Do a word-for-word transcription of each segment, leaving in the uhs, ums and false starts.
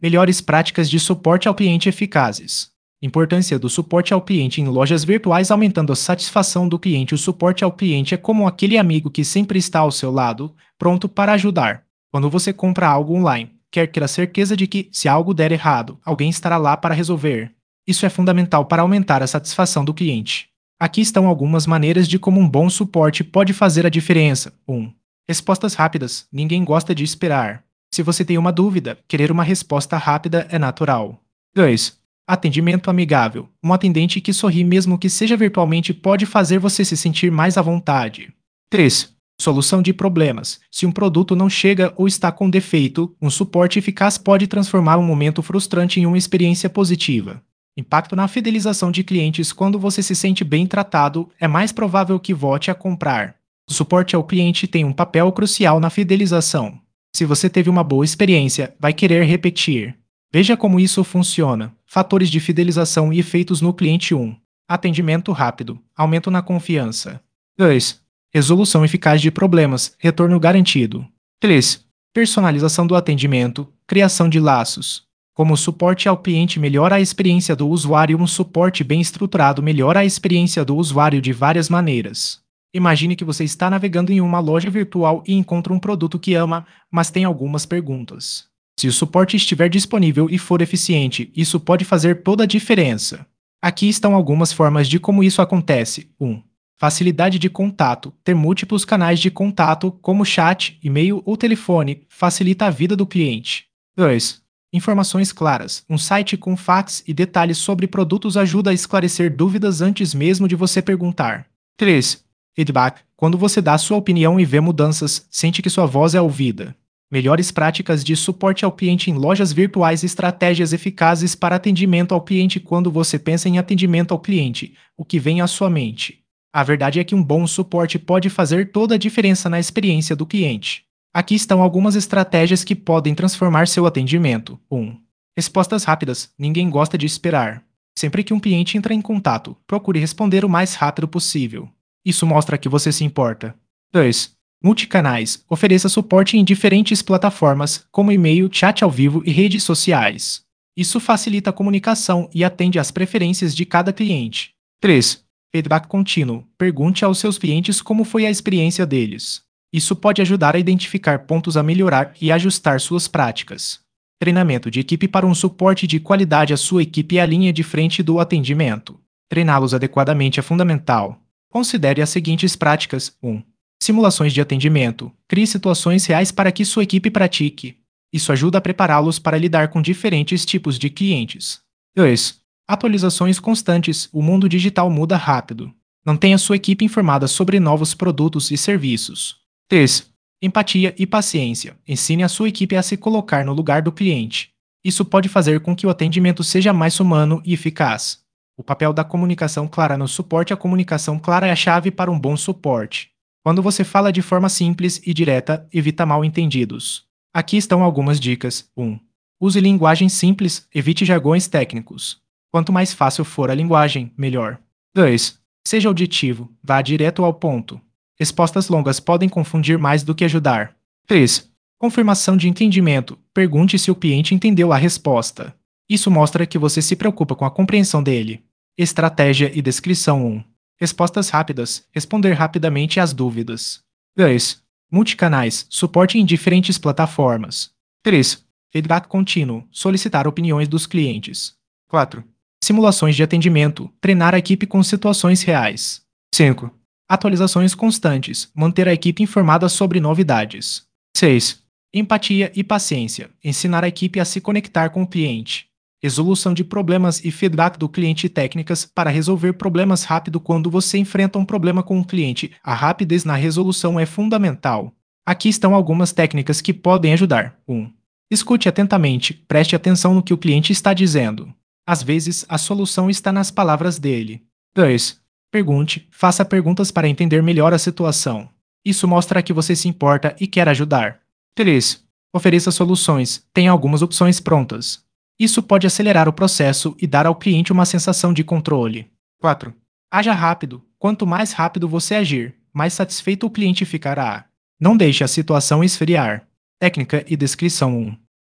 Melhores práticas de suporte ao cliente eficazes. Importância do suporte ao cliente em lojas virtuais aumentando a satisfação do cliente. O suporte ao cliente é como aquele amigo que sempre está ao seu lado, pronto para ajudar. Quando você compra algo online, quer ter a certeza de que, se algo der errado, alguém estará lá para resolver. Isso é fundamental para aumentar a satisfação do cliente. Aqui estão algumas maneiras de como um bom suporte pode fazer a diferença. um. Respostas rápidas. Ninguém gosta de esperar. Se você tem uma dúvida, querer uma resposta rápida é natural. dois. Atendimento amigável. Um atendente que sorri mesmo que seja virtualmente pode fazer você se sentir mais à vontade. três. Solução de problemas. Se um produto não chega ou está com defeito, um suporte eficaz pode transformar um momento frustrante em uma experiência positiva. Impacto na fidelização de clientes. Quando você se sente bem tratado, é mais provável que volte a comprar. O suporte ao cliente tem um papel crucial na fidelização. Se você teve uma boa experiência, vai querer repetir. Veja como isso funciona. Fatores de fidelização e efeitos no cliente. um. Atendimento rápido. Aumento na confiança. dois. Resolução eficaz de problemas. Retorno garantido. três. Personalização do atendimento. Criação de laços. Como o suporte ao cliente melhora a experiência do usuário, um suporte bem estruturado melhora a experiência do usuário de várias maneiras. Imagine que você está navegando em uma loja virtual e encontra um produto que ama, mas tem algumas perguntas. Se o suporte estiver disponível e for eficiente, isso pode fazer toda a diferença. Aqui estão algumas formas de como isso acontece. um. Facilidade de contato. Ter múltiplos canais de contato, como chat, e-mail ou telefone, facilita a vida do cliente. dois. Informações claras. Um site com fax e detalhes sobre produtos ajuda a esclarecer dúvidas antes mesmo de você perguntar. três. Feedback. Quando você dá sua opinião e vê mudanças, sente que sua voz é ouvida. Melhores práticas de suporte ao cliente em lojas virtuais. Estratégias eficazes para atendimento ao cliente. Quando você pensa em atendimento ao cliente, o que vem à sua mente? A verdade é que um bom suporte pode fazer toda a diferença na experiência do cliente. Aqui estão algumas estratégias que podem transformar seu atendimento. um. Respostas rápidas. Ninguém gosta de esperar. Sempre que um cliente entra em contato, procure responder o mais rápido possível. Isso mostra que você se importa. dois. Multicanais. Ofereça suporte em diferentes plataformas, como e-mail, chat ao vivo e redes sociais. Isso facilita a comunicação e atende às preferências de cada cliente. três. Feedback contínuo. Pergunte aos seus clientes como foi a experiência deles. Isso pode ajudar a identificar pontos a melhorar e ajustar suas práticas. Treinamento de equipe para um suporte de qualidade. A sua equipe é a linha de frente do atendimento. Treiná-los adequadamente é fundamental. Considere as seguintes práticas. um. Simulações de atendimento. Crie situações reais para que sua equipe pratique. Isso ajuda a prepará-los para lidar com diferentes tipos de clientes. dois. Atualizações constantes. O mundo digital muda rápido. Mantenha sua equipe informada sobre novos produtos e serviços. três. Empatia e paciência. Ensine a sua equipe a se colocar no lugar do cliente. Isso pode fazer com que o atendimento seja mais humano e eficaz. O papel da comunicação clara no suporte. A comunicação clara é a chave para um bom suporte. Quando você fala de forma simples e direta, evita mal-entendidos. Aqui estão algumas dicas. um. Use linguagem simples, evite jargões técnicos. Quanto mais fácil for a linguagem, melhor. dois. Seja objetivo, vá direto ao ponto. Respostas longas podem confundir mais do que ajudar. três. Confirmação de entendimento. Pergunte se o cliente entendeu a resposta. Isso mostra que você se preocupa com a compreensão dele. Estratégia e descrição. um. Respostas rápidas. Responder rapidamente às dúvidas. dois. Multicanais. Suporte em diferentes plataformas. três. Feedback contínuo. Solicitar opiniões dos clientes. quatro. Simulações de atendimento. Treinar a equipe com situações reais. cinco. Atualizações constantes. Manter a equipe informada sobre novidades. seis. Empatia e paciência. Ensinar a equipe a se conectar com o cliente. Resolução de problemas e feedback do cliente. Técnicas para resolver problemas rápido. Quando você enfrenta um problema com um cliente, a rapidez na resolução é fundamental. Aqui estão algumas técnicas que podem ajudar. um. Escute atentamente, preste atenção no que o cliente está dizendo. Às vezes, a solução está nas palavras dele. dois. Pergunte, faça perguntas para entender melhor a situação. Isso mostra que você se importa e quer ajudar. três. Ofereça soluções, tenha algumas opções prontas. Isso pode acelerar o processo e dar ao cliente uma sensação de controle. quatro. Haja rápido. Quanto mais rápido você agir, mais satisfeito o cliente ficará. Não deixe a situação esfriar. Técnica e descrição. um.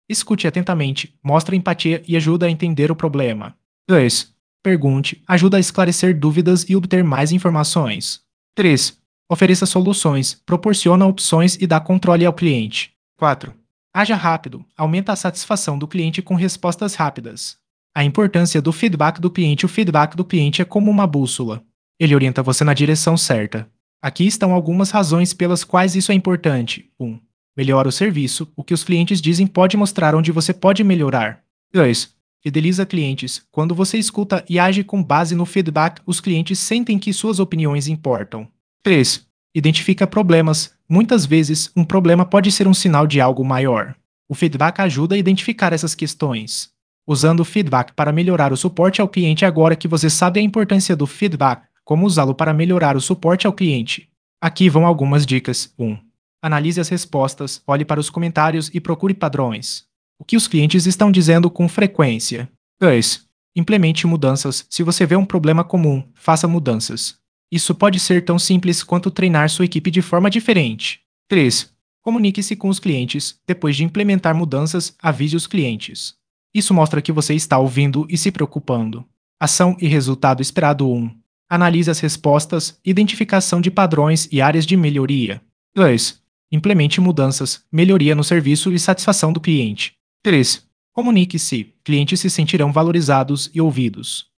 Escute atentamente, mostre empatia e ajuda a entender o problema. dois. Pergunte, ajuda a esclarecer dúvidas e obter mais informações. três. Ofereça soluções, proporciona opções e dá controle ao cliente. quatro. Haja rápido, aumenta a satisfação do cliente com respostas rápidas. A importância do feedback do cliente. O feedback do cliente é como uma bússola. Ele orienta você na direção certa. Aqui estão algumas razões pelas quais isso é importante. um. Melhora o serviço. O que os clientes dizem pode mostrar onde você pode melhorar. dois. Fideliza clientes. Quando você escuta e age com base no feedback, os clientes sentem que suas opiniões importam. três. Identifica problemas. Muitas vezes, um problema pode ser um sinal de algo maior. O feedback ajuda a identificar essas questões. Usando o feedback para melhorar o suporte ao cliente. Agora que você sabe a importância do feedback, como usá-lo para melhorar o suporte ao cliente. Aqui vão algumas dicas. um. Analise as respostas, olhe para os comentários e procure padrões. O que os clientes estão dizendo com frequência. dois. Implemente mudanças. Se você vê um problema comum, faça mudanças. Isso pode ser tão simples quanto treinar sua equipe de forma diferente. três. Comunique-se com os clientes. Depois de implementar mudanças, avise os clientes. Isso mostra que você está ouvindo e se preocupando. Ação e resultado esperado. um. Analise as respostas, identificação de padrões e áreas de melhoria. dois. Implemente mudanças, melhoria no serviço e satisfação do cliente. três. Comunique-se. Clientes se sentirão valorizados e ouvidos.